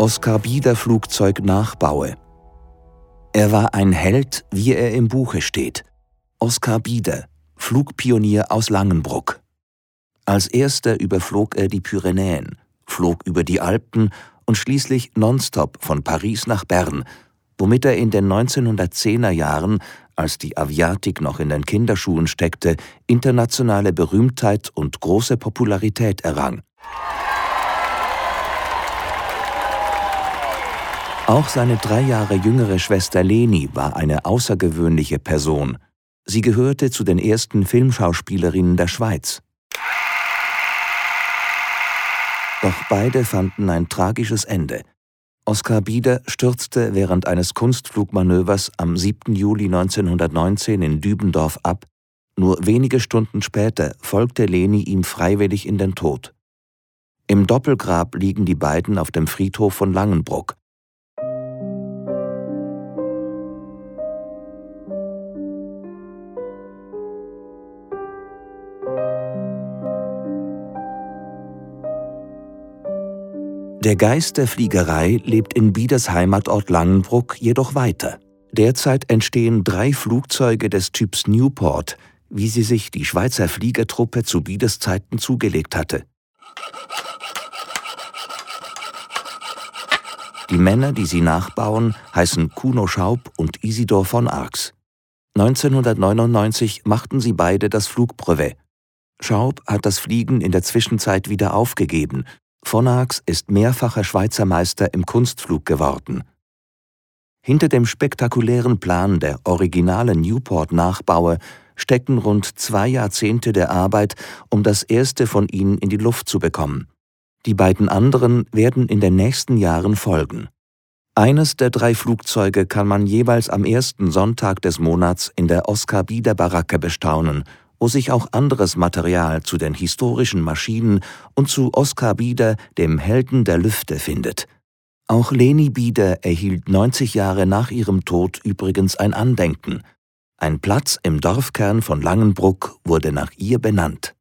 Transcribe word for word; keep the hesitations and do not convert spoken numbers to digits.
Oskar Bieder Flugzeug nachbaue. Er war ein Held, wie er im Buche steht. Oskar Bieder, Flugpionier aus Langenbruck. Als erster überflog er die Pyrenäen, flog über die Alpen und schließlich nonstop von Paris nach Bern, womit er in den neunzehnhundertzehner Jahren, als die Aviatik noch in den Kinderschuhen steckte, internationale Berühmtheit und große Popularität errang. Auch seine drei Jahre jüngere Schwester Leni war eine außergewöhnliche Person. Sie gehörte zu den ersten Filmschauspielerinnen der Schweiz. Doch beide fanden ein tragisches Ende. Oskar Bieder stürzte während eines Kunstflugmanövers am siebten Juli neunzehnhundertneunzehn in Dübendorf ab. Nur wenige Stunden später folgte Leni ihm freiwillig in den Tod. Im Doppelgrab liegen die beiden auf dem Friedhof von Langenbruck. Der Geist der Fliegerei lebt in Bieders Heimatort Langenbruck jedoch weiter. Derzeit entstehen drei Flugzeuge des Typs Newport, wie sie sich die Schweizer Fliegertruppe zu Bieders Zeiten zugelegt hatte. Die Männer, die sie nachbauen, heißen Kuno Schaub und Isidor von Arx. neunzehnhundertneunundneunzig machten sie beide das Flugbrevet. Schaub hat das Fliegen in der Zwischenzeit wieder aufgegeben. Von Arx ist mehrfacher Schweizer Meister im Kunstflug geworden. Hinter dem spektakulären Plan der originalen Newport-Nachbaue stecken rund zwei Jahrzehnte der Arbeit, um das erste von ihnen in die Luft zu bekommen. Die beiden anderen werden in den nächsten Jahren folgen. Eines der drei Flugzeuge kann man jeweils am ersten Sonntag des Monats in der Oskar-Bieder-Baracke bestaunen, wo sich auch anderes Material zu den historischen Maschinen und zu Oskar Bieder, dem Helden der Lüfte, findet. Auch Leni Bieder erhielt neunzig Jahre nach ihrem Tod übrigens ein Andenken. Ein Platz im Dorfkern von Langenbruck wurde nach ihr benannt.